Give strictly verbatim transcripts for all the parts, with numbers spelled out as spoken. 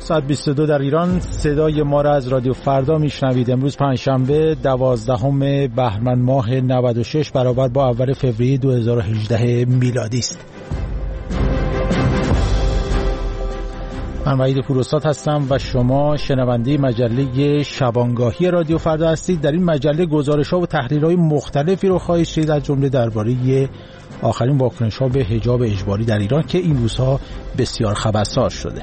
ساعت بیست و دو در ایران. صدای ما را از رادیو فردا میشنوید. امروز پنجشنبه دوازدهم بهمن ماه نود و شش برابر با اول فوریه دو هزار و هجده میلادی است. من وحید پوراستاد هستم و شما شنونده مجله شبانگاهی رادیو فردا هستید. در این مجله گزارش‌ها و تحلیل‌های مختلفی رو خواهید شنید، از جمله درباره آخرین واکنش‌ها به حجاب اجباری در ایران که این روزها بسیار خبرساز شده.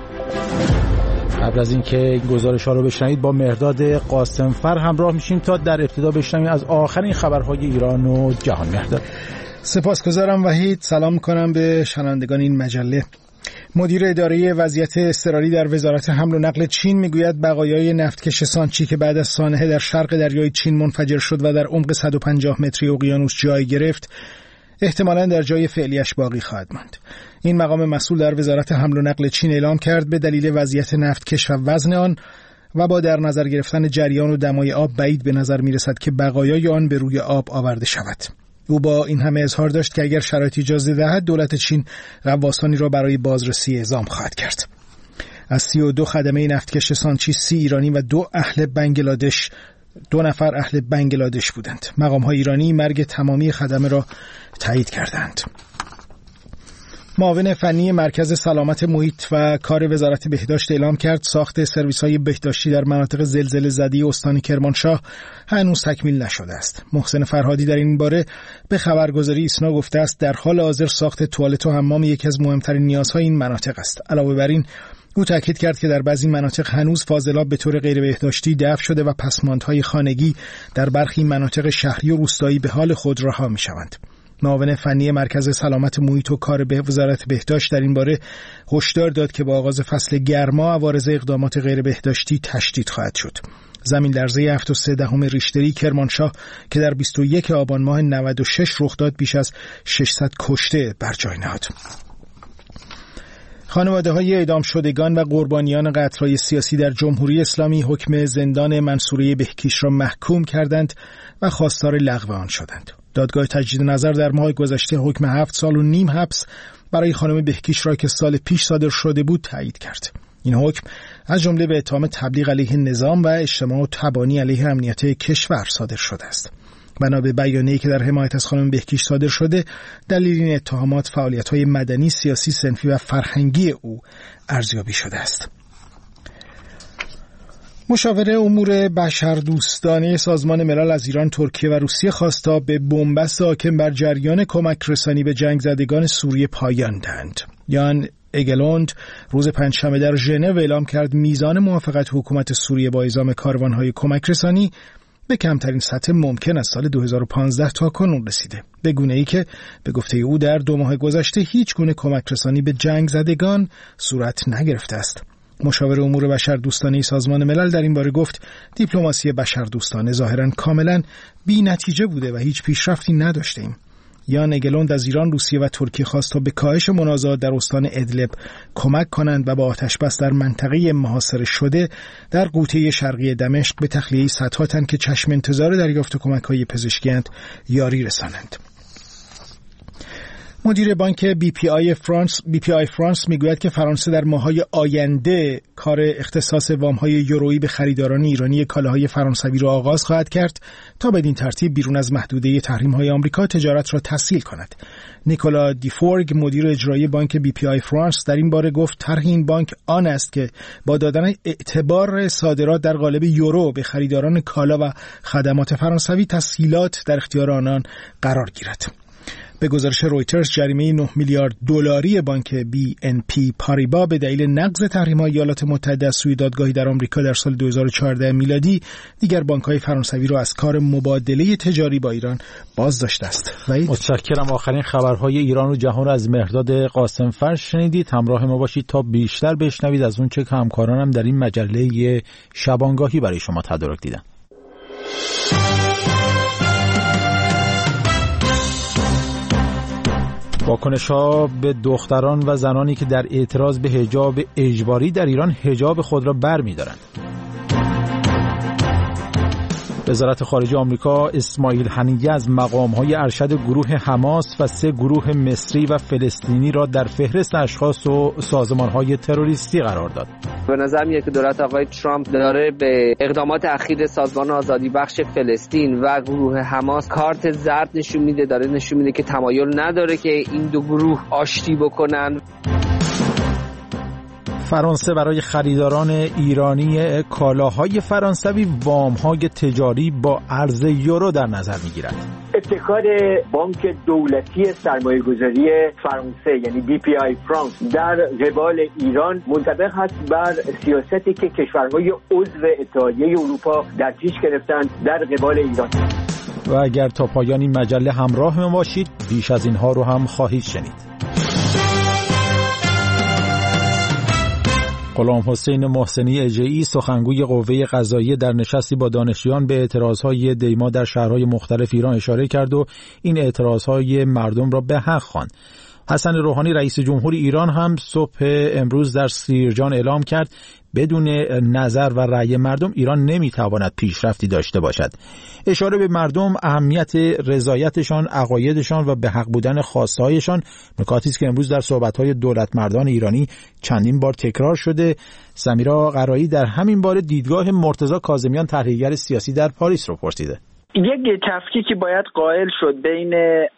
قبل از اینکه این گزارش‌ها رو بشنوید با مهرداد قاسمفر همراه میشیم تا در ابتدا بشنویم از آخرین خبرهای ایران و جهان. مهرداد. سپاسگزارم وحید. سلام می‌کنم به شنوندگان این مجله. مدیر اداره وضعیت اضطراری در وزارت حمل و نقل چین میگوید بقایای نفتکش سانچی که بعد از سانحه در شرق دریای چین منفجر شد و در عمق صد و پنجاه متری اقیانوس جای گرفت، احتمالاً در جای فعلیش باقی خواهد ماند. این مقام مسئول در وزارت حمل و نقل چین اعلام کرد به دلیل وضعیت نفتکش و وزن آن و با در نظر گرفتن جریان و دمای آب بعید به نظر میرسد که بقایای آن به روی آب آورده شود. او با این همه اظهار داشت که اگر شرایط اجازه دهد دولت چین غواصانی را برای بازرسی اعزام خواهد کرد. از سی و دو خدمه نفتکش سانچی سی ایرانی و دو اهل بنگلادش دو نفر اهل بنگلادش بودند. مقام‌های ایرانی مرگ تمامی خدمه را تایید کردند. معاون فنی مرکز سلامت محیط و کار وزارت بهداشت اعلام کرد ساخت سرویس‌های بهداشتی در مناطق زلزله زده استان کرمانشاه هنوز تکمیل نشده است. محسن فرهادی در این باره به خبرگزاری ایسنا گفته است در حال حاضر ساخت توالت و حمام یکی از مهمترین نیازهای این مناطق است. علاوه بر این او تاکید کرد که در بعضی مناطق هنوز فاضلاب به طور غیر بهداشتی دفع شده و پسماندهای خانگی در برخی مناطق شهری و روستایی به حال خود رها می‌شوند. معاون فنی مرکز سلامت محیط و کار به وزارت بهداشت در این باره هشدار داد که با آغاز فصل گرما عوارض اقدامات غیر بهداشتی تشدید خواهد شد. زمین لرزه هفت و سه دهم ریشتری کرمانشاه که در بیست و یک آبان ماه نود و شش رخ داد بیش از ششصد کشته بر جای نهاد. خانواده‌های اعدام شدگان و قربانیان قتل‌های سیاسی در جمهوری اسلامی حکم زندان منصوره بهکیش را محکوم کردند و خواستار لغو آن شدند. دادگاه تجدید نظر در ماه گذشته حکم هفت سال و نیم حبس برای خانم بهکیش را که سال پیش صادر شده بود تایید کرد. این حکم از جمله به اتهام تبلیغ علیه نظام و اجتماع و تبانی علیه امنیت کشور صادر شده است. بنا به بیانیه‌ای که در حمایت از خانم بهکیش صادر شده، دلیل این اتهامات فعالیت‌های مدنی، سیاسی، صنفی و فرهنگی او ارزیابی شده است. مشاور امور بشردوستانه سازمان ملل از ایران، ترکیه و روسیه خواست تا به بنبست حاکم بر جریان کمک رسانی به جنگ زدگان سوریه پایان دهند. یان اگلوند روز پنجشنبه در ژنو اعلام کرد میزان موافقت حکومت سوریه با اعزام کاروان‌های کمک رسانی به کمترین سطح ممکن از سال دو هزار و پانزده تا کنون رسیده، به گونه‌ای که به گفته او در دو ماه گذشته هیچ گونه کمک رسانی به جنگ زدگان صورت نگرفته است. مشاور امور بشردوستانه سازمان ملل در این باره گفت دیپلماسی بشردوستانه ظاهراً کاملاً بی نتیجه بوده و هیچ پیشرفتی نداشته ایم. یان اگلوند از ایران، روسیه و ترکیه خواست تا به کاهش منازعات در استان ادلب کمک کنند و با آتش‌بس در منطقه محاصره شده در قوطه شرقی دمشق به تخلیه صدها تن که چشم انتظار دریافت کمک‌های پزشکی‌اند یاری رسانند. مدیر بانک بی پی آی فرانس بی پی آی فرانس میگوید که فرانسه در ماه‌های آینده کار اختصاص وام‌های یورویی به خریداران ایرانی کالاهای فرانسوی را آغاز خواهد کرد تا بدین ترتیب بیرون از محدوده تحریم‌های آمریکا تجارت را تسهیل کند. نیکولا دیفورگ مدیر اجرایی بانک بی پی آی فرانس در این باره گفت طرح این بانک آن است که با دادن اعتبار صادرات در قالب یورو به خریداران کالا و خدمات فرانسوی تسهیلات در اختیار آنان قرار گیرد. به گزارش رویترز جریمه نه میلیارد دلاری بانک بی ان پی پاریبا به دلیل نقض تحریم‌های ایالات متحده از سوی دادگاهی در آمریکا در سال دو هزار و چهارده میلادی دیگر بانک‌های فرانسوی را از کار مبادله تجاری با ایران باز داشته است. متشکرم. آخرین خبرهای ایران و جهان را از مهرداد قاسمفر شنیدید. همراه ما باشید تا بیشتر بشنوید از اون چه که همکارانم در این مجله شبانگاهی برای شما تدارک دیدن. واکنش‌ها به دختران و زنانی که در اعتراض به حجاب اجباری در ایران حجاب خود را برمی‌دارند. وزارت خارجه آمریکا اسماعیل هنیه از مقام‌های ارشد گروه حماس و سه گروه مصری و فلسطینی را در فهرست اشخاص و سازمان‌های تروریستی قرار داد. به نظر میاد که دولت آقای ترامپ داره به اقدامات اخیر سازمان آزادی بخش فلسطین و گروه حماس کارت زرد نشون میده، داره نشون میده که تمایل نداره که این دو گروه آشتی بکنن. فرانسه برای خریداران ایرانی کالاهای فرانسوی وام‌های تجاری با ارز یورو در نظر می‌گیرد. ابتکار بانک دولتی سرمایه‌گذاری فرانسه یعنی دی پی آی فرانس در قبال ایران منطبق هست بر سیاستی که کشورهای عضو اتحادیه اروپا در پیش گرفتند در قبال ایران. و اگر تا پایان این مجله همراه ما باشید بیش از اینها رو هم خواهید شنید. غلام حسین محسنی اژه‌ای سخنگوی قوه قضاییه در نشستی با دانشجویان به اعتراضهای دیما در شهرهای مختلف ایران اشاره کرد و این اعتراضهای مردم را به حق خواند. حسن روحانی رئیس جمهور ایران هم صبح امروز در سیرجان اعلام کرد بدون نظر و رأی مردم ایران نمیتواند پیشرفتی داشته باشد. اشاره به مردم، اهمیت رضایتشان، عقایدشان و به حق بودن خواستهایشان نکاتی است که امروز در صحبت‌های دولتمردان ایرانی چندین بار تکرار شده. سمیرا قرایی در همین باره دیدگاه مرتضی کاظمیان تحلیلگر سیاسی در پاریس رو پرسیده. یک تفکیکی باید قائل شد بین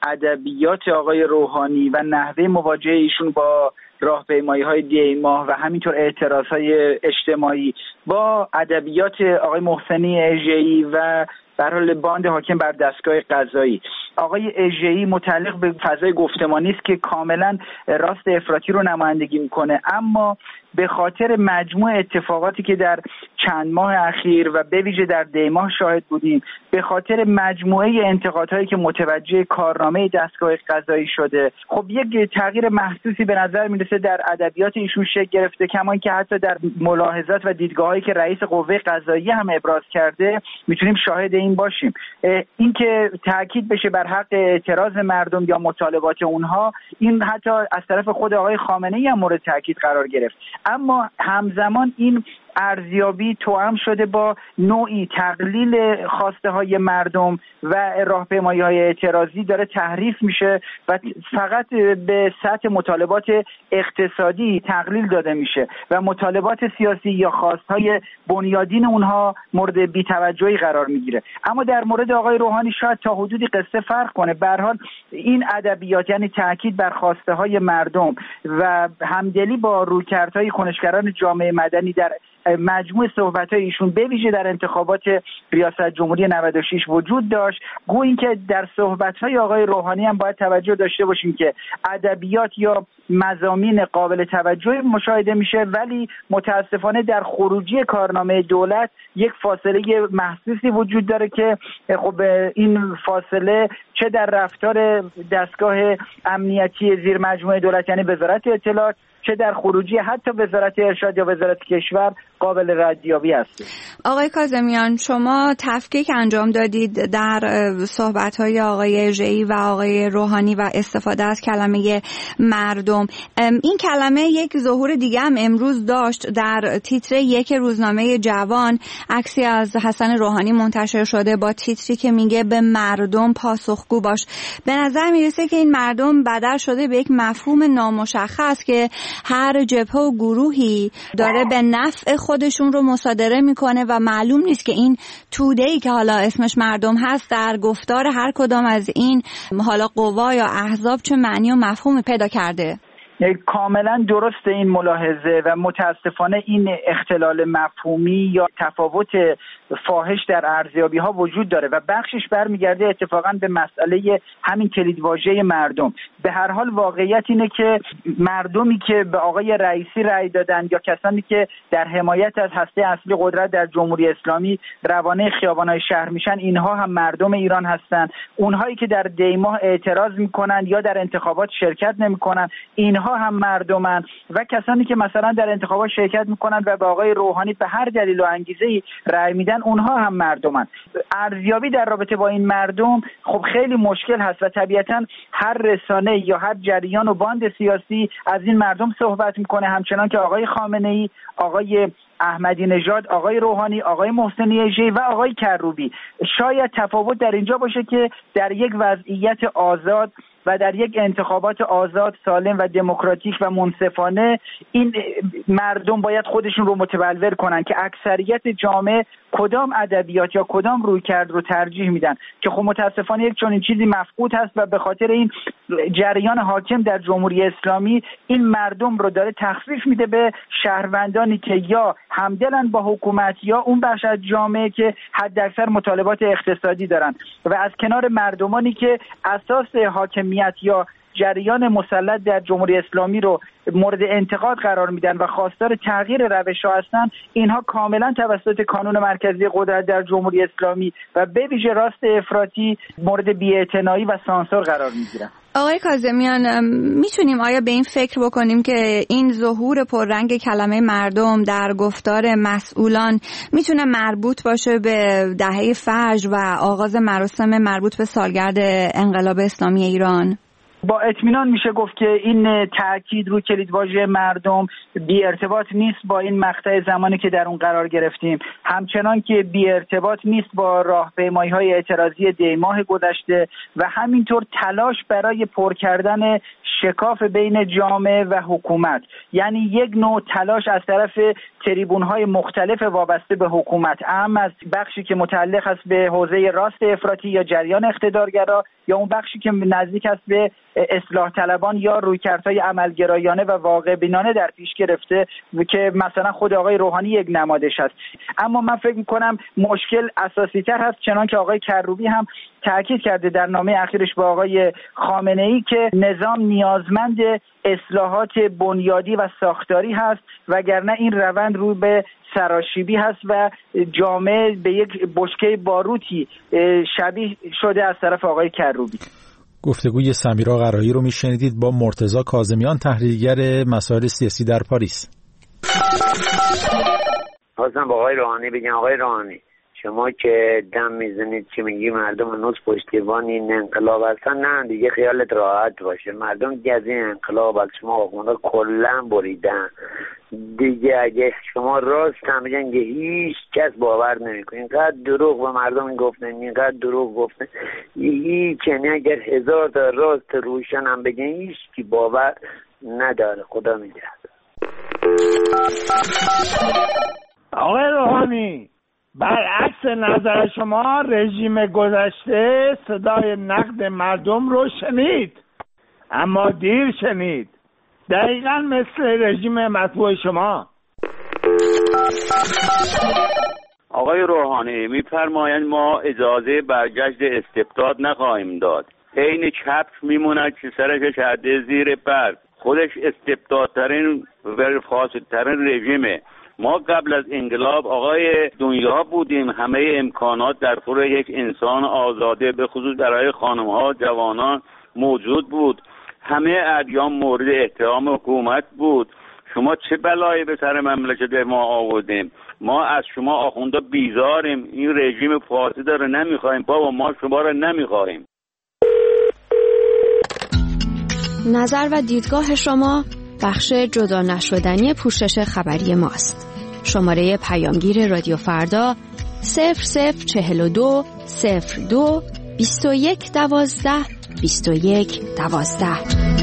ادبیات آقای روحانی و نحوه مواجهه ایشون با راهپیمایی‌های دیما و همینطور اعتراض‌های اجتماعی با ادبیات آقای محسنی اژه‌ای و در حال باند حاکم بر دستگاه قضایی. آقای اژه‌ای متعلق به فضای گفتمانی است که کاملا راست افراطی رو نمایندگی میکنه، اما به خاطر مجموع اتفاقاتی که در چند ماه اخیر و به ویژه در دی ماه شاهد بودیم، به خاطر مجموعه انتقادهایی که متوجه کارنامه دستگاه قضایی شده، خب یک تغییر محسوسی به نظر میرسه در ادبیات ایشون شکل گرفته، کما اینکه حتی در ملاحظات و دیدگاهایی که رئیس قوه قضاییه هم ابراز کرده میتونیم شاهد این باشیم. اینکه تاکید بشه بر حق اعتراض مردم یا مطالبات اونها، این حتی از طرف خود آقای خامنه‌ای هم مورد تاکید قرار گرفت. اما همزمان این ارزیابی توأم شده با نوعی تقلیل خواسته های مردم و راهپیمایی های اعتراضی داره تحریف میشه و فقط به سطح مطالبات اقتصادی تقلیل داده میشه و مطالبات سیاسی یا خواستهای بنیادین اونها مورد بی‌توجهی قرار میگیره. اما در مورد آقای روحانی شاید تا حدودی قصه فرق کنه. به هر حال این ادبیات، یعنی تاکید بر خواسته های مردم و همدلی با رویکردهای کنشگران جامعه مدنی در مجموع صحبت‌های ایشون به ویژه در انتخابات ریاست جمهوری نود و شش وجود داشت. گویا اینکه در صحبت‌های آقای روحانی هم باید توجه داشته باشیم که ادبیات یا مضامین قابل توجهی مشاهده میشه، ولی متاسفانه در خروجی کارنامه دولت یک فاصله محسوسی وجود داره که خب این فاصله چه در رفتار دستگاه امنیتی زیر مجموعه دولت یعنی وزارت اطلاعات، چه در خروجی حتی وزارت ارشاد یا وزارت کشور قابل ردیابی است. آقای کاظمیان، شما تفکیک انجام دادید در صحبت‌های آقای اژه‌ای و آقای روحانی و استفاده از کلمه مردم. این کلمه یک ظهور دیگه هم امروز داشت. در تیتر یک روزنامه جوان عکسی از حسن روحانی منتشر شده با تیتری که میگه به مردم پاسخگو باش. به نظر میرسه که این مردم بدل شده به یک مفهوم نامشخص که هر جبهه و گروهی داره به نفع خودشون رو مصادره میکنه و معلوم نیست که این توده‌ای که حالا اسمش مردم هست در گفتار هر کدام از این حالا قوا یا احزاب چه معنی و مفهومی پیدا کرده. کاملا درست این ملاحظه و متاسفانه این اختلال مفهومی یا تفاوت فاحش در ارزیابی ها وجود داره و بخشش برمیگرده اتفاقا به مسئله همین کلیدواژه مردم. به هر حال واقعیت اینه که مردمی که به آقای رئیسی رأی دادن یا کسانی که در حمایت از هسته اصلی قدرت در جمهوری اسلامی روانه خیابان‌های شهر میشن، اینها هم مردم ایران هستن. اونهایی که در دی ماه اعتراض میکنن یا در انتخابات شرکت نمیکنن، اینها هم مردمن و کسانی که مثلا در انتخابات شرکت میکنن و به آقای روحانی به هر دلیل و انگیزه‌ای رأی میدن، اونها هم مردمن. ارزیابی در رابطه با این مردم خب خیلی مشکل هست و طبیعتا هر رسانه جامعه یا هر جریان و باند سیاسی از این مردم صحبت میکنه، همچنان که آقای خامنه‌ای، آقای احمدی نژاد، آقای روحانی، آقای محسنی ژی و آقای کروبی. شاید تفاوت در اینجا باشه که در یک وضعیت آزاد و در یک انتخابات آزاد، سالم و دموکراتیک و منصفانه این مردم باید خودشون رو متبلور کنن که اکثریت جامعه کدام ادبیات یا کدام رویکرد رو ترجیح میدن، که خب متاسفانه یک چنین چیزی مفقود هست و به خاطر این جریان حاکم در جمهوری اسلامی این مردم رو داره تخفیف میده به شهروندانی که یا همدلن با حکومت یا اون بخش از جامعه که حداکثر مطالبات اقتصادی دارن و از کنار مردمانی که اساس حاکمیت یا جریان مسلط در جمهوری اسلامی رو مورد انتقاد قرار میدن و خواستار تغییر روش‌ها هستن. اینها کاملا توسط کانون مرکزی قدرت در جمهوری اسلامی و به ویژه راست افراطی مورد بی‌اعتنایی و سانسور قرار میگیرن. آقای کاظمیان، میتونیم آیا به این فکر بکنیم که این ظهور پررنگ کلمه مردم در گفتار مسئولان میتونه مربوط باشه به دهه فجر و آغاز مراسم مربوط به سالگرد انقلاب اسلامی ایران؟ با اطمینان میشه گفت که این تاکید رو کلیدواژه مردم بی ارتباط نیست با این مقطع زمانی که در اون قرار گرفتیم، همچنان که بی ارتباط نیست با راهپیمایی‌های اعتراضی دی ماه گذشته و همینطور تلاش برای پر کردن شکاف بین جامعه و حکومت، یعنی یک نوع تلاش از طرف تریبون‌های مختلف وابسته به حکومت، اهم از بخشی که متعلق است به حوزه راست افراطی یا جریان اقتدارگرا یا اون بخشی که نزدیک است به اصلاح طلبان یا رویکردهای عملگرایانه و واقع بینانه در پیش گرفته که مثلا خود آقای روحانی یک نمادش است. اما من فکر می‌کنم مشکل اساسی‌تر هست، چنان که آقای کروبی هم تاکید کرده در نامه اخیرش با آقای خامنه‌ای که نظام نیازمند اصلاحات بنیادی و ساختاری هست، وگرنه این روند رو به سراشیبی هست و جامعه به یک بشکه باروتی شبیه شده از طرف آقای کروبی. گفتگوی سمیرا قرایی رو میشنیدید با مرتضی کاظمیان، تحلیلگر مسائل سیاسی در پاریس. خواستم با آقای روحانی بگم آقای روحانی، شما که دم میزنید که میگی مردم هنوز پشتیبان این انقلاب هستن، نه دیگه خیالت راحت باشه، مردم دیگه از این انقلاب از شما آخونده کلن بریدن دیگه. اگه شما راست هم بگن که هیچ کس باور نمیکنه، اینقدر دروغ به مردم گفتن، اینقدر دروغ گفتن هیچ، یعنی اگر هزار تا راست روشن هم بگن هیچ کی باور نداره. خدا نگهدار. آقای روحانی، برعکس نظر شما رژیم گذشته صدای نقد مردم رو شنید، اما دیر شنید، دقیقاً مثل رژیم مطبوع شما. آقای روحانی میفرمایند ما اجازه برگشت استبداد نخواهیم داد، عین چپ میموند که سرش شده زیر برگ، خودش استبدادترین و فاسدترین رژیمه. ما قبل از انقلاب آقای دنیا بودیم، همه امکانات در خور یک انسان آزاده به خصوص برای خانم‌ها جوانان موجود بود، همه ادیان مورد احترام حکومت بود. شما چه بلایی به سر مملکت ما آوردیم؟ ما از شما آخونده بیزاریم، این رژیم فاسد رو نمیخوایم بابا، ما شما رو نمیخوایم. نظر و دیدگاه شما بخش جدا نشدنی پوشش خبری ماست. شماره پیامگیر رادیو فردا صفر صفر چهل و دو صفر دو بیست و یک دوازده بیست و یک دوازده.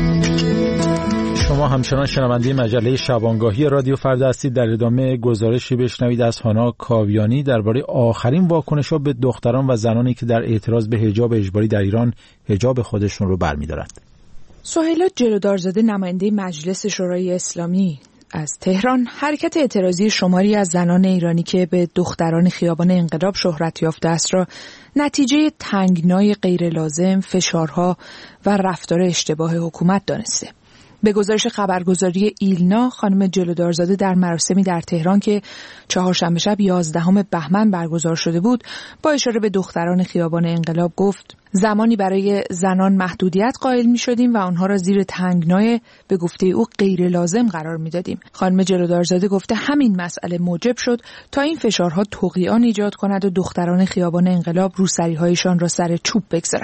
شما همچنان شنونده مجله شبانگاهی رادیو فردا هستید. در ادامه گزارشی بشنوید از هانا کاویانی درباره آخرین واکنش‌ها به دختران و زنانی که در اعتراض به حجاب اجباری در ایران حجاب خودشون رو برمی‌دارند. سهیلا جلودارزاده، نماینده مجلس شورای اسلامی از تهران، حرکت اعتراضی شماری از زنان ایرانی که به دختران خیابان انقلاب شهرت یافته است را نتیجه تنگنای غیر لازم، فشارها و رفتار اشتباه حکومت دانسته. به گزارش خبرگزاری ایلنا، خانم جلودارزاده در مراسمی در تهران که چهارشنبه شب یازدهم بهمن برگزار شده بود، با اشاره به دختران خیابان انقلاب گفت: زمانی برای زنان محدودیت قائل می شدیم و آنها را زیر تنگنای به گفته او غیر لازم قرار می دادیم. خانم جلودارزاده گفته همین مسئله موجب شد تا این فشارها طغیان ایجاد کند و دختران خیابان انقلاب روسری‌هایشان را سر چوب بگذارند.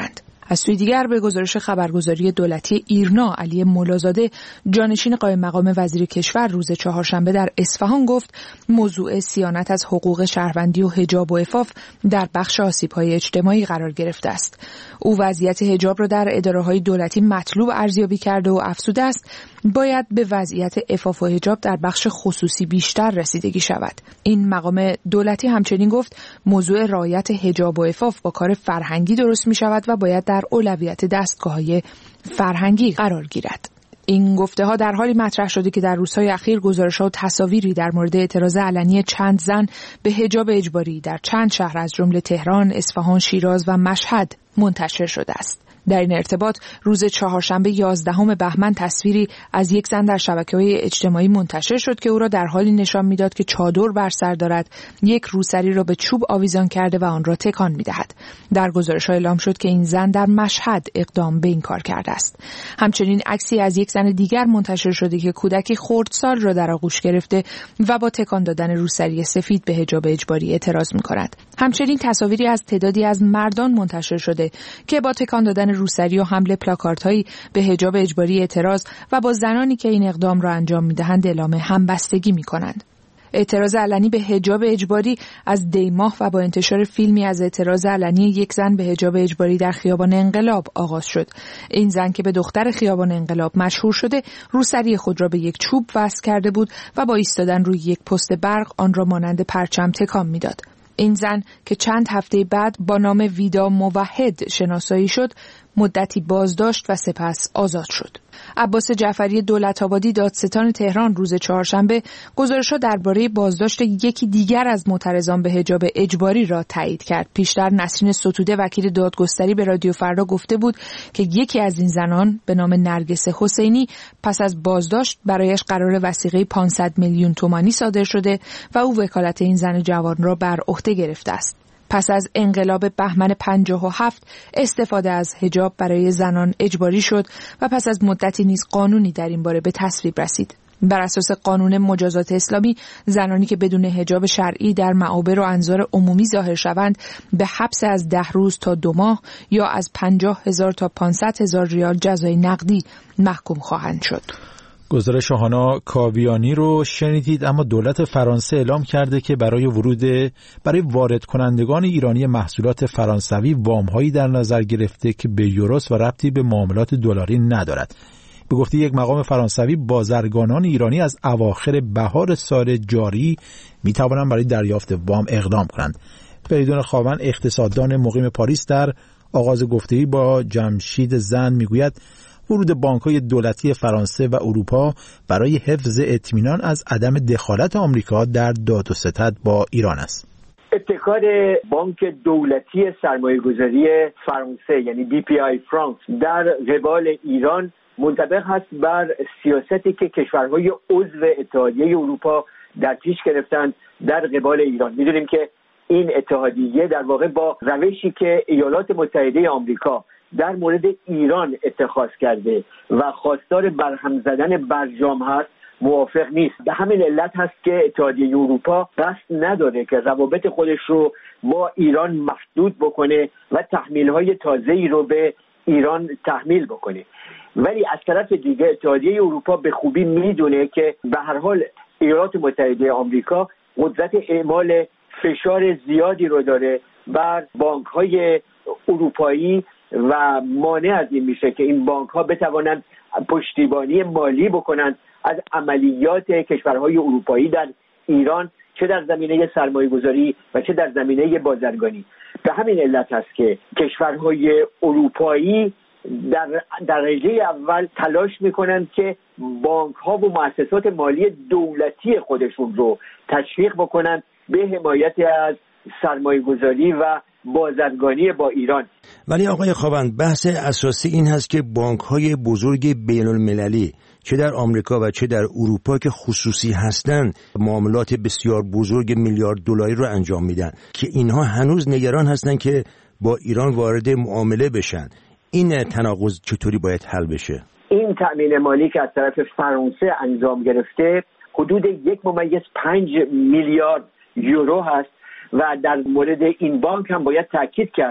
از سوی دیگر به گزارش خبرگزاری دولتی ایرنا، علی مولازاده جانشین قائم مقام وزیر کشور روز چهارشنبه در اصفهان گفت موضوع صیانت از حقوق شهروندی و حجاب و عفاف در بخش آسیب‌های اجتماعی قرار گرفته است. او وضعیت حجاب را در اداره‌های دولتی مطلوب ارزیابی کرده و افزوده است باید به وضعیت عفاف و حجاب در بخش خصوصی بیشتر رسیدگی شود. این مقام دولتی همچنین گفت موضوع رعایت حجاب و عفاف با کار فرهنگی درست می شود و باید در اولویت دستگاه‌های فرهنگی قرار گیرد. این گفته ها در حالی مطرح شده که در روزهای اخیر گزارش‌ها و تصاویری در مورد اعتراض علنی چند زن به حجاب اجباری در چند شهر از جمله تهران، اصفهان، شیراز و مشهد منتشر شده است. در این ارتباط روز چهارشنبه یازدهم بهمن تصویری از یک زن در شبکه‌های اجتماعی منتشر شد که او را در حالی نشان می‌داد که چادر بر سر دارد، یک روسری را به چوب آویزان کرده و آن را تکان می‌دهد. در گزارش‌ها اعلام شد که این زن در مشهد اقدام به این کار کرده است. همچنین عکسی از یک زن دیگر منتشر شده که کودکی خردسال را در آغوش گرفته و با تکان دادن روسری سفید به حجاب اجباری اعتراض می‌کند. همچنین تصاویری از تعدادی از مردان منتشر شده که با تکان دادن روسری و حمل پلاکاردهایی به حجاب اجباری اعتراض و با زنانی که این اقدام را انجام می‌دهند اعلام همبستگی می‌کنند. اعتراض علنی به حجاب اجباری از دی ماه و با انتشار فیلمی از اعتراض علنی یک زن به حجاب اجباری در خیابان انقلاب آغاز شد. این زن که به دختر خیابان انقلاب مشهور شده، روسری خود را به یک چوب وصل کرده بود و با ایستادن روی یک پست برق آن را مانند پرچم تکان می‌داد. این زن که چند هفته بعد با نام ویدا موحد شناسایی شد، مدتی بازداشت و سپس آزاد شد. عباس جعفری دولت‌آبادی دادستان تهران روز چهارشنبه گزارش‌ها درباره بازداشت یکی دیگر از معترضان به حجاب اجباری را تایید کرد. پیشتر نسرین ستوده وکیل دادگستری به رادیو فردا گفته بود که یکی از این زنان به نام نرگس حسینی پس از بازداشت برایش قرار وثیقه پانصد میلیون تومانی صادر شده و او وکالت این زن جوان را بر عهده گرفته است. پس از انقلاب بهمن پنجاه و هفت استفاده از حجاب برای زنان اجباری شد و پس از مدتی نیز قانونی در این باره به تصویب رسید. بر اساس قانون مجازات اسلامی زنانی که بدون حجاب شرعی در معابر و انظار عمومی ظاهر شوند به حبس از ده روز تا دو ماه یا از پنجاه هزار تا پانصد هزار ریال جزای نقدی محکوم خواهند شد. گزارش هانا کاویانی رو شنیدید. اما دولت فرانسه اعلام کرده که برای ورود برای وارد کنندگان ایرانی محصولات فرانسوی وام‌هایی در نظر گرفته که به یوروست و ربطی به معاملات دلاری ندارد. به گفته یک مقام فرانسوی، بازرگانان ایرانی از اواخر بهار سال جاری می توانند برای دریافت وام اقدام کنند. فریدون خاون اقتصاددان مقیم پاریس در آغاز گفتگوی با جمشید زند میگوید ورود بانک‌های دولتی فرانسه و اروپا برای حفظ اطمینان از عدم دخالت آمریکا در داد و ستد با ایران است. ابتکار بانک دولتی سرمایه‌گذاری فرانسه یعنی دی پی آی فرانس در قبال ایران منطبق هست بر سیاستی که کشورهای عضو اتحادیه اروپا در پیش گرفتند در قبال ایران. می‌دونیم که این اتحادیه در واقع با روشی که ایالات متحده آمریکا در مورد ایران اتخاذ کرده و خواستار برهم زدن برجام هست موافق نیست. به همین علت هست که اتحادیه اروپا قصد نداره که روابط خودش رو با ایران محدود بکنه و تحمیل‌های تازه‌ای رو به ایران تحمیل بکنه. ولی از طرف دیگه اتحادیه اروپا به خوبی میدونه که به هر حال ایالات متحده آمریکا قدرت اعمال فشار زیادی رو داره بر بانک‌های اروپایی و مانع از این میشه که این بانک‌ها بتوانند پشتیبانی مالی بکنند از عملیات کشورهای اروپایی در ایران، چه در زمینه سرمایه‌گذاری و چه در زمینه بازرگانی. به همین علت است که کشورهای اروپایی در درجه اول تلاش میکنند که بانک‌ها و مؤسسات مالی دولتی خودشون رو تشویق بکنند به حمایت از سرمایه‌گذاری و بازرگانی با ایران. ولی آقای خاوند، بحث اساسی این هست که بانک‌های بزرگ بین‌المللی چه در آمریکا و چه در اروپا که خصوصی هستند معاملات بسیار بزرگ میلیارد دلاری رو انجام میدن که اینها هنوز نگران هستند که با ایران وارد معامله بشن. این تناقض چطوری باید حل بشه؟ این تأمین مالی که از طرف فرانسه انجام گرفته حدود یک ممیز پنج میلیارد یورو هست و در مورد این بانک هم باید تاکید کرد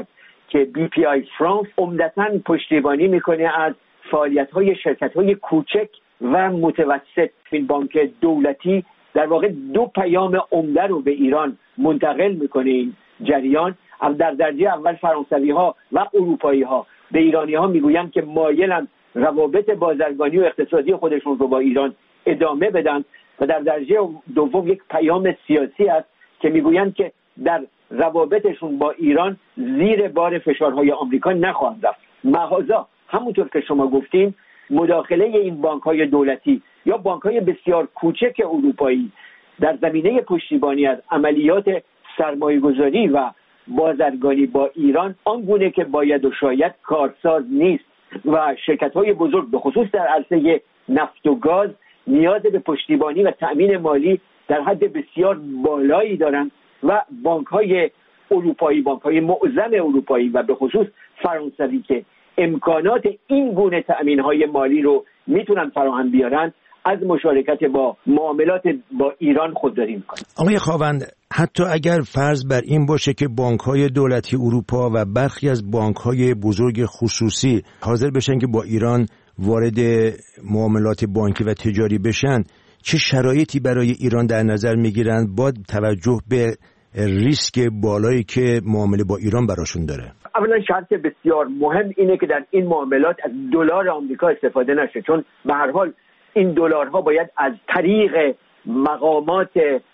که بی پی آی فرانس عمدتاً پشتیبانی میکنه از فعالیت‌های شرکت‌های کوچک و متوسط. این بانک دولتی در واقع دو پیام عمده رو به ایران منتقل میکنه. این جریان در درجه اول فرانسوی‌ها و اروپایی‌ها به ایرانی‌ها میگویند که مایلند روابط بازرگانی و اقتصادی خودشون رو با ایران ادامه بدن و در درجه دوم یک پیام سیاسی است که میگویند که در روابطشون با ایران زیر بار فشارهای آمریکا نخواهند رفت. محاذا همونطور که شما گفتیم مداخله این بانک‌های دولتی یا بانک‌های بسیار کوچک اروپایی در زمینه پشتیبانی از عملیات سرمایه‌گذاری و بازرگانی با ایران آنگونه که باید و شاید کارساز نیست و شرکت‌های بزرگ به خصوص در عرصه نفت و گاز نیاز به پشتیبانی و تأمین مالی در حد بسیار بالایی دارند و بانک‌های اروپایی، بانک‌های معظم اروپایی و به خصوص فرانسوی که امکانات این گونه تأمین‌های مالی رو میتونن فراهم بیارن از مشارکت با معاملات با ایران خودداری میکنن. آقای خاوند، حتی اگر فرض بر این باشه که بانک‌های دولتی اروپا و برخی از بانک‌های بزرگ خصوصی حاضر بشن که با ایران وارد معاملات بانکی و تجاری بشن، چه شرایطی برای ایران در نظر میگیرن با توجه به ریسک بالایی که معامله با ایران براشون داره؟ اولا شرط بسیار مهم اینه که در این معاملات از دلار آمریکا استفاده نشه، چون به هر حال این دلارها باید از طریق مقامات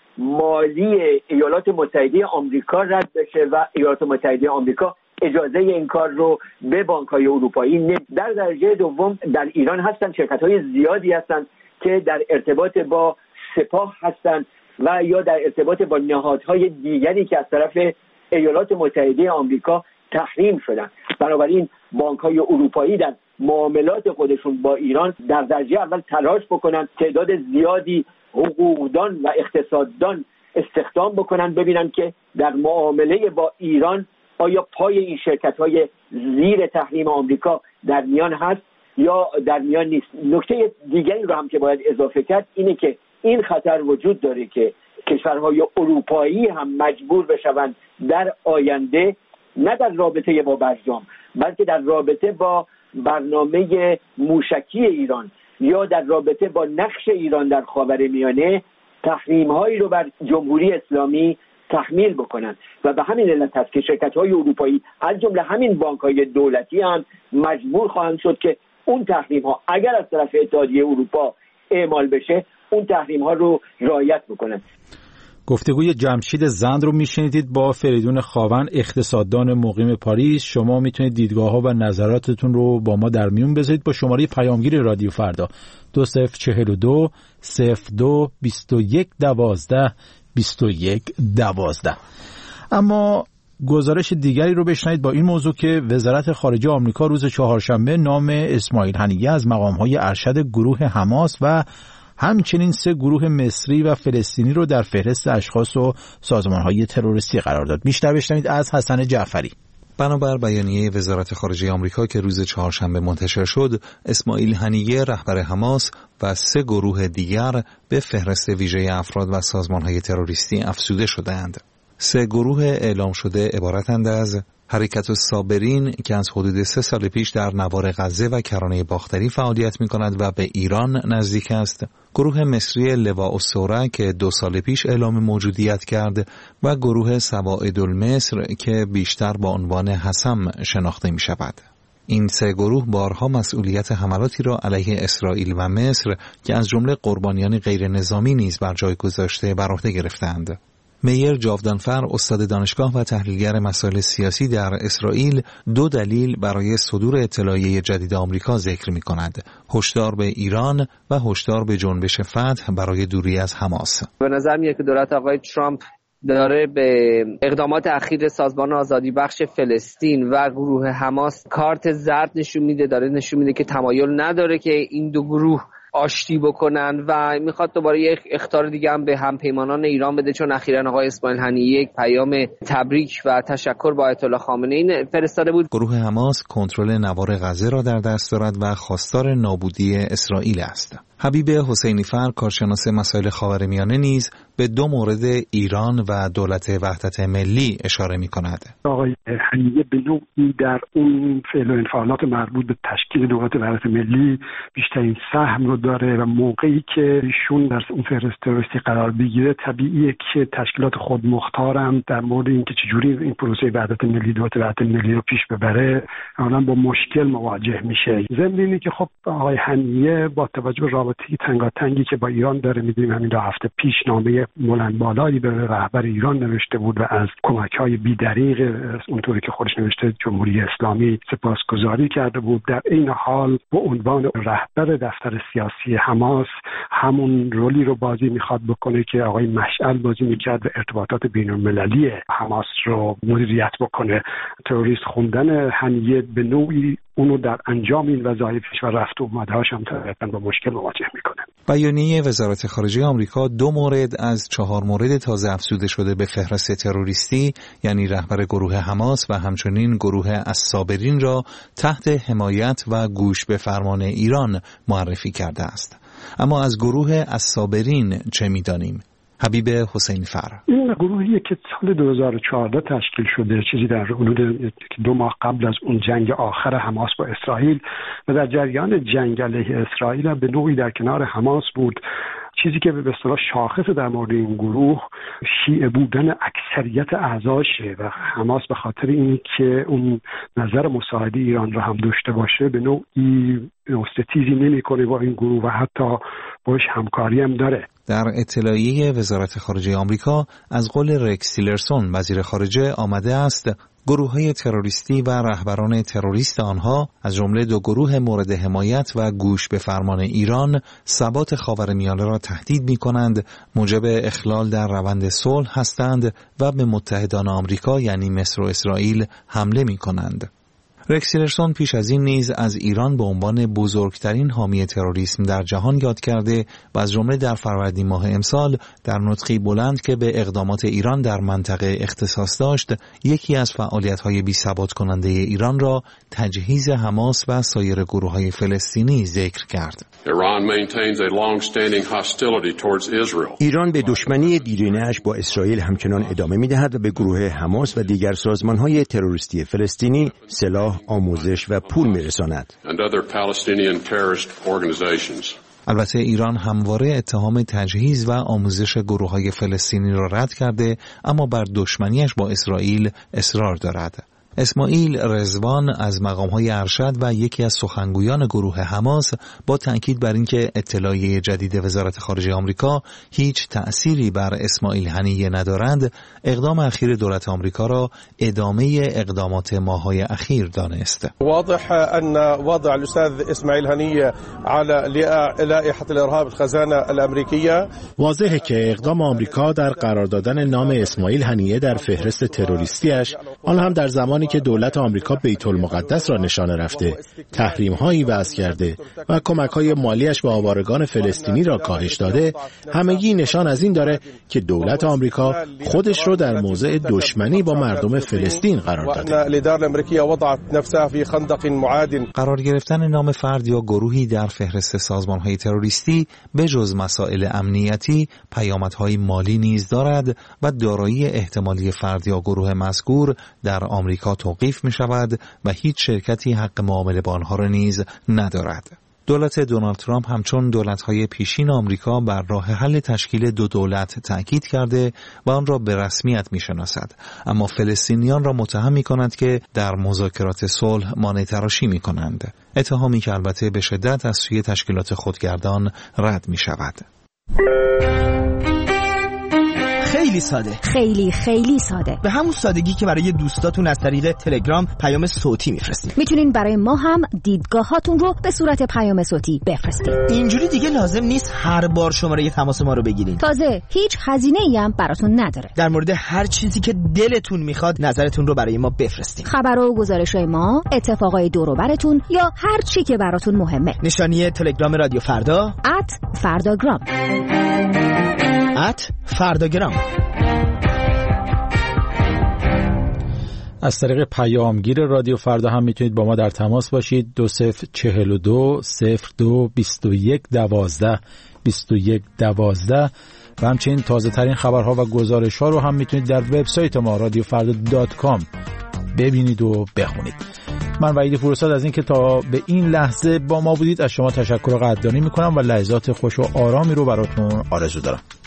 مالی ایالات متحده آمریکا رد بشه و ایالات متحده آمریکا اجازه این کار رو به بانک‌های اروپایی نه. در درجه دوم در ایران هستن شرکت‌های زیادی هستن که در ارتباط با سپاه هستن و یا در ارتباط با نهادهای دیگری که از طرف ایالات متحده آمریکا تحریم شدن. بنابراین بانک‌های اروپایی در معاملات خودشون با ایران در درجه اول تلاش بکنن تعداد زیادی حقوقدان و اقتصاددان استخدام بکنن، ببینن که در معامله با ایران آیا پای این شرکت‌های زیر تحریم آمریکا در میان هست یا در میان نیست. نکته دیگری رو هم که باید اضافه کرد اینه که این خطر وجود داره که کشورهای اروپایی هم مجبور بشوند در آینده نه در رابطه با برجام بلکه در رابطه با برنامه موشکی ایران یا در رابطه با نقش ایران در خاورمیانه تحریم‌هایی رو بر جمهوری اسلامی تحمیل بکنن و به همین علت هست که شرکت‌های اروپایی از جمله همین بانک‌های دولتی هم مجبور خواهند شد که اون تحریم‌ها اگر از طرف اتحادیه اروپا اعمال بشه اون تحریم‌ها رو رعایت بکنن. گفتگوی جمشید زند رو میشنیدید با فریدون خاوند، اقتصاددان مقیم پاریس. شما میتونید دیدگاه‌ها و نظراتتون رو با ما در میون بذارید با شماره پیامگیر رادیو فردا دو صفر چهل و دو صفر دو بیست و یک دوازده بیست و یک دوازده. اما گزارش دیگری رو بشنوید با این موضوع که وزارت خارجه آمریکا روز چهارشنبه نام اسماعیل هنیه از مقام‌های ارشد گروه حماس و همچنین سه گروه مصری و فلسطینی رو در فهرست اشخاص و سازمان‌های تروریستی قرار داد. بیشتر بشنوید از حسن جعفری. بنابر بیانیه وزارت خارجه آمریکا که روز چهارشنبه منتشر شد، اسماعیل هنیه رهبر حماس و سه گروه دیگر به فهرست ویژه افراد و سازمان‌های تروریستی افزوده شده‌اند. سه گروه اعلام شده عبارتند از حرکت الصابرین که از حدود سه سال پیش در نوار غزه و کرانه باختری فعالیت می‌کند و به ایران نزدیک است، گروه مصری لواء الثوره که دو سال پیش اعلام موجودیت کرد و گروه سواعد المصر که بیشتر با عنوان حسم شناخته می‌شود. این سه گروه بارها مسئولیت حملاتی را علیه اسرائیل و مصر که از جمله قربانیان غیر نظامی نیز بر جای گذاشته بر عهده گرفتند. میر جاودانفر، استاد دانشگاه و تحلیلگر مسائل سیاسی در اسرائیل، دو دلیل برای صدور اطلاعیه جدید آمریکا ذکر می‌کند: هشدار به ایران و هشدار به جنبش فتح برای دوری از حماس. به نظر میاد که دولت آقای ترامپ داره به اقدامات اخیر سازمان آزادی بخش فلسطین و گروه حماس کارت زرد نشون میده، داره نشون میده که تمایل نداره که این دو گروه آشتی بکنن و میخواد دوباره یک اخطار دیگه هم به همپیمانان ایران بده، چون اخیراً آقای اسماعیل هنیه یک پیام تبریک و تشکر با آیت الله خامنه‌ای فرستاده بود. گروه حماس کنترل نوار غزه را در دست دارد و خواستار نابودی اسرائیل است. حبیب حسینی‌فر، کارشناس مسائل خاورمیانه، نیز به دو مورد ایران و دولت وحدت ملی اشاره می کند. آقای هنیه به نوعی در اون فعل و انفعالات مربوط به تشکیل دولت وحدت ملی بیشترین سهم رو داره و موقعی که ایشون در اون فهرست تروریستی قرار بگیره طبیعیه که تشکیلات خودمختارم در مورد اینکه چجوری این پروسه وحدت ملی دولت وحدت ملی رو پیش ببره حالا با مشکل مواجه میشه. ضمن اینه که خب آقای هنیه با توجه به رابطه‌ای تنگاتنگی که با ایران داره، می‌دونیم همین دو هفته پیش نامه بلند بالایی به رهبر ایران نوشته بود و از کمک‌های بی‌دریغ اونطوری که خودش نوشته جمهوری اسلامی سپاسگزاری کرده بود. در این حال به عنوان رهبر دفتر سیاسی حماس همون رولی رو بازی میخواد بکنه که آقای مشعل بازی میکرد و ارتباطات بین‌المللی حماس رو مدیریت بکنه. تروریست خوندن هنیه به نوعی اونو در انجام این وظایفش و رفت و اومدهاش هم طبعاً با مشکل مواجه میکنه. بیانیه وزارت خارجه آمریکا دو مورد از چهار مورد تازه افزوده شده به فهرست تروریستی، یعنی رهبر گروه حماس و همچنین گروه الصابرین را تحت حمایت و گوش به فرمان ایران معرفی کرده است. اما از گروه الصابرین چه می‌دانیم؟ حبیب حسین فر: این گروهیه که سال دو هزار و چهارده تشکیل شده، چیزی در حدود دو ماه قبل از اون جنگ آخر حماس با اسرائیل و در جریان جنگ علیه اسرائیل به نوعی در کنار حماس بود. چیزی که به اصطلاح شاخص در مورد این گروه شیعه بودن اکثریت اعضاشه و حماس به خاطر این که اون نظر مساعد ایران را هم داشته باشه به نوعی ستیزی نمی‌کنه با این گروه و حتی باش همکاری هم داره. در اطلاعیه وزارت خارجه آمریکا از قول رکس تیلرسون وزیر خارجه آمده است گروه‌های تروریستی و رهبران تروریست آنها از جمله دو گروه مورد حمایت و گوش به فرمان ایران ثبات خاورمیانه را تهدید می‌کنند، موجب اخلال در روند صلح هستند و به متحدان آمریکا یعنی مصر و اسرائیل حمله می‌کنند. رکس تیلرسون پیش از این نیز از ایران به عنوان بزرگترین حامی تروریسم در جهان یاد کرده و از جمله در فروردین ماه امسال در نطقی بلند که به اقدامات ایران در منطقه اختصاص داشت، یکی از فعالیت‌های بی‌ثبات کننده ایران را تجهیز حماس و سایر گروه‌های فلسطینی ذکر کرد. ایران به دشمنی دیرینه‌اش با اسرائیل همچنان ادامه می‌دهد و به گروه حماس و دیگر سازمان‌های تروریستی فلسطینی سلاح، آموزش و پول می‌رساند. البته ایران همواره اتهام تجهیز و آموزش گروه‌های فلسطینی را رد کرده، اما بر دشمنیش با اسرائیل اصرار دارد. اسماعیل رضوان از مقام‌های ارشد و یکی از سخنگویان گروه حماس با تأکید بر اینکه اطلاعیه جدید وزارت خارجه آمریکا هیچ تأثیری بر اسماعیل هنیه ندارند، اقدام اخیر دولت آمریکا را ادامه اقدامات ماه‌های اخیر دانست. واضح ان وضع الاستاذ اسماعیل هنیه على لائحه الارهاب الخزانه الامریکیه واضحه که اقدام آمریکا در قرار دادن نام اسماعیل هنیه در فهرست تروریستیش، آن هم در زمانی که دولت آمریکا بیت المقدس را نشانه رفته، تحریم‌هایی وضع کرده و کمک‌های مالیش به آوارگان فلسطینی را کاهش داده، همگی نشان از این داره که دولت آمریکا خودش را در موضع دشمنی با مردم فلسطین قرار داده. قرار گرفتن نام فرد یا گروهی در فهرست سازمان‌های تروریستی به جز مسائل امنیتی، پیامدهای مالی نیز دارد و دارایی احتمالی فرد یا گروه مذکور در آمریکا توقیف می شود و هیچ شرکتی حق معامله با آنها را نیز ندارد. دولت دونالد ترامپ همچون دولت‌های پیشین آمریکا بر راه حل تشکیل دو دولت تأکید کرده و آن را به رسمیت می‌شناسد، اما فلسطینیان را متهم می‌کند که در مذاکرات صلح مانع تراشی می‌کنند، اتهامی که البته به شدت از سوی تشکیلات خودگردان رد می‌شود. خیلی ساده، خیلی خیلی ساده، به همون سادگی که برای دوستاتون از طریق تلگرام پیام صوتی میفرستید. میتونین برای ما هم دیدگاهاتون رو به صورت پیام صوتی بفرستید. اینجوری دیگه لازم نیست هر بار شماره تماس ما رو بگیرین. تازه هیچ هزینه‌ای هم براتون نداره. در مورد هر چیزی که دلتون میخواد نظرتون رو برای ما بفرستید. خبر و گزارش‌های ما، اتفاقای دور و براتون یا هر چی که براتون مهمه. نشانی تلگرام رادیو فردا ات فرداگرام ات فرداگرام. از طریق پیامگیر رادیو فردا هم میتونید با ما در تماس باشید. دو صفر چهل و دو صفر دو بیست و یک دوازده بیست و یک دوازده و همچنین تازه ترین خبرها و گزارش ها رو هم میتونید در وبسایت ما رادیو فردا دات کام ببینید و بخونید. من وحید فروساد از این که تا به این لحظه با ما بودید از شما تشکر و قدردانی میکنم و لحظات خوش و آرامی رو براتون آرزو دارم.